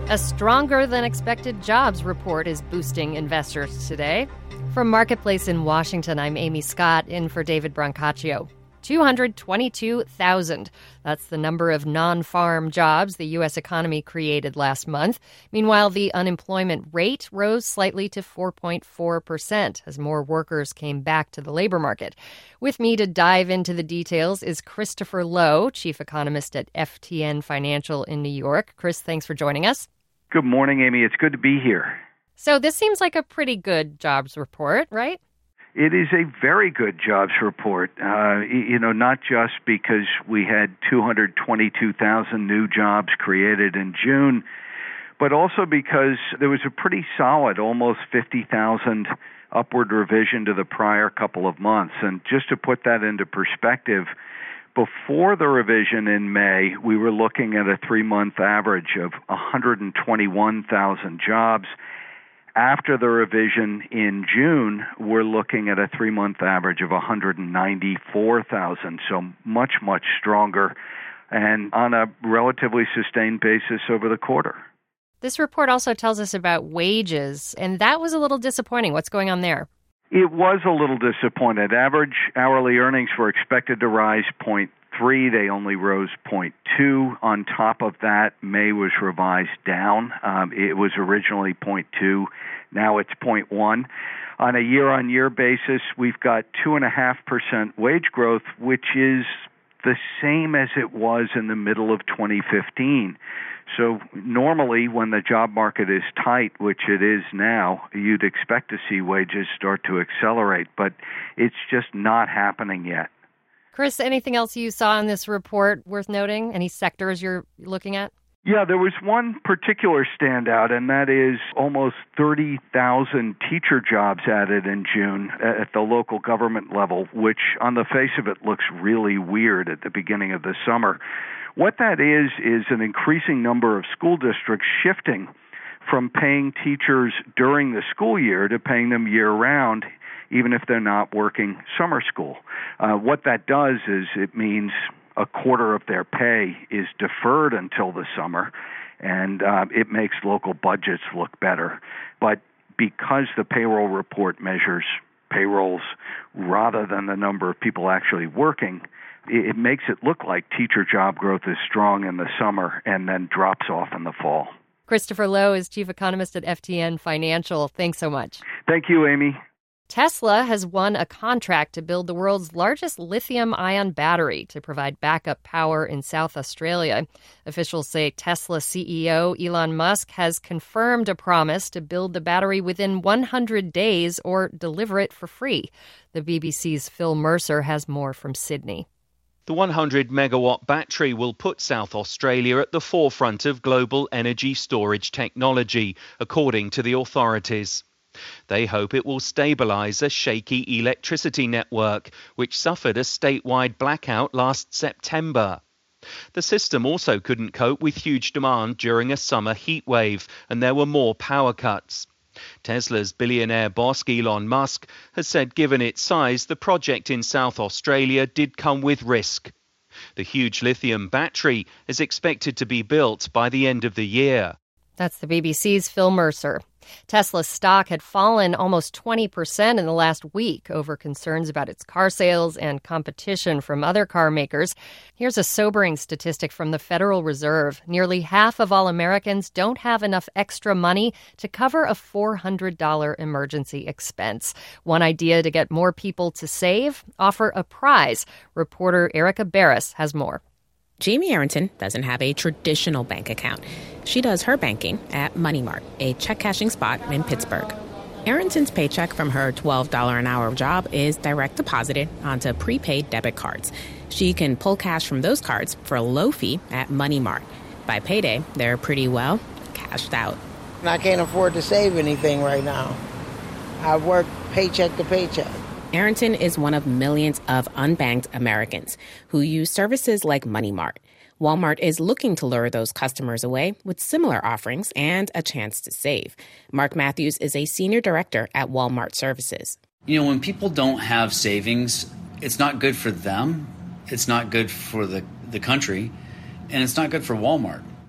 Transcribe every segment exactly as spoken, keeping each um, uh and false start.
A stronger-than-expected jobs report is boosting investors today. From Marketplace in Washington, I'm Amy Scott, in for David Brancaccio. two hundred twenty-two thousand. That's the number of non-farm jobs the U S economy created last month. Meanwhile, the unemployment rate rose slightly to four point four percent as more workers came back to the labor market. With me to dive into the details is Christopher Lowe, chief economist at F T N Financial in New York. Chris, thanks for joining us. Good morning, Amy. It's good to be here. So this seems like a pretty good jobs report, right? It is a very good jobs report, uh, you know, not just because we had two hundred twenty-two thousand new jobs created in June, but also because there was a pretty solid, almost fifty thousand upward revision to the prior couple of months. And just to put that into perspective, before the revision in May, we were looking at a three-month average of one hundred twenty-one thousand jobs. After the revision in June, we're looking at a three-month average of one hundred ninety-four thousand, so much, much stronger, and on a relatively sustained basis over the quarter. This report also tells us about wages, and that was a little disappointing. What's going on there? It was a little disappointed. Average hourly earnings were expected to rise zero point three. They only rose zero point two. On top of that, May was revised down. Um, it was originally zero point two. Now it's zero point one. On a year-on-year basis, we've got two point five percent wage growth, which is the same as it was in the middle of twenty fifteen. So normally when the job market is tight, which it is now, you'd expect to see wages start to accelerate, but it's just not happening yet. Chris, anything else you saw in this report worth noting? Any sectors you're looking at? Yeah, there was one particular standout, and that is almost thirty thousand teacher jobs added in June at the local government level, which on the face of it looks really weird at the beginning of the summer. What that is, is an increasing number of school districts shifting from paying teachers during the school year to paying them year-round, even if they're not working summer school. Uh, what that does is it means a quarter of their pay is deferred until the summer, and uh, it makes local budgets look better. But because the payroll report measures payrolls rather than the number of people actually working, it makes it look like teacher job growth is strong in the summer and then drops off in the fall. Christopher Lowe is chief economist at F T N Financial. Thanks so much. Thank you, Amy. Tesla has won a contract to build the world's largest lithium-ion battery to provide backup power in South Australia. Officials say Tesla C E O Elon Musk has confirmed a promise to build the battery within one hundred days or deliver it for free. The B B C's Phil Mercer has more from Sydney. The one hundred megawatt battery will put South Australia at the forefront of global energy storage technology, according to the authorities. They hope it will stabilise a shaky electricity network, which suffered a statewide blackout last September. The system also couldn't cope with huge demand during a summer heatwave, and there were more power cuts. Tesla's billionaire boss Elon Musk has said given its size, the project in South Australia did come with risk. The huge lithium battery is expected to be built by the end of the year. That's the B B C's Phil Mercer. Tesla's stock had fallen almost twenty percent in the last week over concerns about its car sales and competition from other car makers. Here's a sobering statistic from the Federal Reserve. Nearly half of all Americans don't have enough extra money to cover a four hundred dollars emergency expense. One idea to get more people to save? Offer a prize. Reporter Erica Barris has more. Jamie Arrington doesn't have a traditional bank account. She does her banking at Money Mart, a check cashing spot in Pittsburgh. Arrington's paycheck from her twelve dollars an hour job is direct deposited onto prepaid debit cards. She can pull cash from those cards for a low fee at Money Mart. By payday, they're pretty well cashed out. I can't afford to save anything right now. I work paycheck to paycheck. Arrington is one of millions of unbanked Americans who use services like Money Mart. Walmart is looking to lure those customers away with similar offerings and a chance to save. Mark Matthews is a senior director at Walmart Services. You know, when people don't have savings, it's not good for them, it's not good for the, the country, and it's not good for Walmart.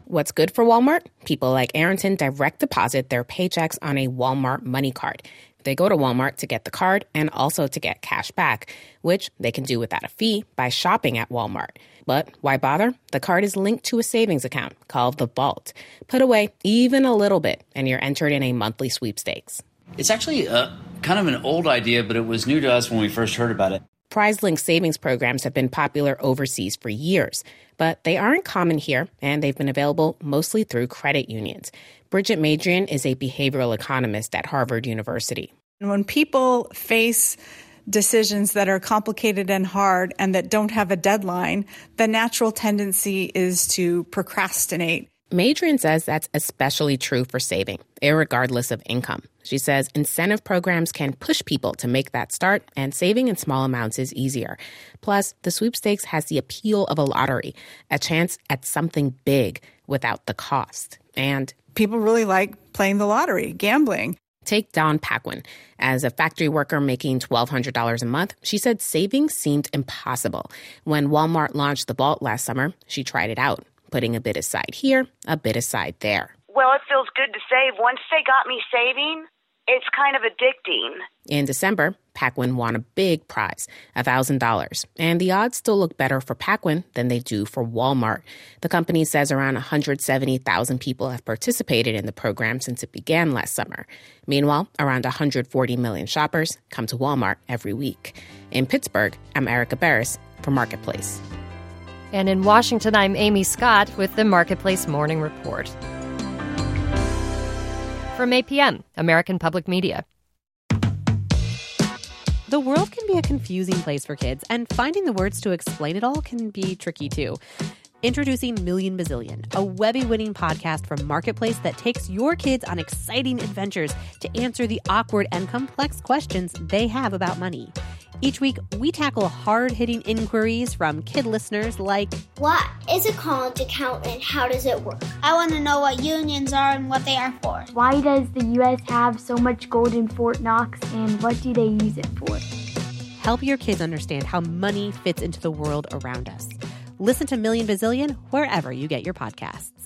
What's good for Walmart? People like Arrington direct deposit their paychecks on a Walmart money card. They go to Walmart to get the card and also to get cash back, which they can do without a fee by shopping at Walmart. But why bother? The card is linked to a savings account called the Vault. Put away even a little bit, and you're entered in a monthly sweepstakes. It's actually a, kind of an old idea, but it was new to us when we first heard about it. Prize-linked savings programs have been popular overseas for years, but they aren't common here, and they've been available mostly through credit unions. Bridget Madrian is a behavioral economist at Harvard University. When people face decisions that are complicated and hard and that don't have a deadline, the natural tendency is to procrastinate. Madrian says that's especially true for saving, irregardless of income. She says incentive programs can push people to make that start, and saving in small amounts is easier. Plus, the sweepstakes has the appeal of a lottery, a chance at something big without the cost. And people really like playing the lottery, gambling. Take Dawn Paquin. As a factory worker making twelve hundred dollars a month, she said saving seemed impossible. When Walmart launched the Vault last summer, she tried it out, putting a bit aside here, a bit aside there. Well, it feels good to save. Once they got me saving, it's kind of addicting. In December, Paquin won a big prize, one thousand dollars. And the odds still look better for Paquin than they do for Walmart. The company says around one hundred seventy thousand people have participated in the program since it began last summer. Meanwhile, around one hundred forty million shoppers come to Walmart every week. In Pittsburgh, I'm Erica Barris for Marketplace. And in Washington, I'm Amy Scott with the Marketplace Morning Report. From A P M, American Public Media. The world can be a confusing place for kids, and finding the words to explain it all can be tricky too. Introducing Million Bazillion, a Webby-winning podcast from Marketplace that takes your kids on exciting adventures to answer the awkward and complex questions they have about money. Each week, we tackle hard-hitting inquiries from kid listeners like, what is a college account and how does it work? I want to know what unions are and what they are for. Why does the U S have so much gold in Fort Knox and what do they use it for? Help your kids understand how money fits into the world around us. Listen to Million Bazillion wherever you get your podcasts.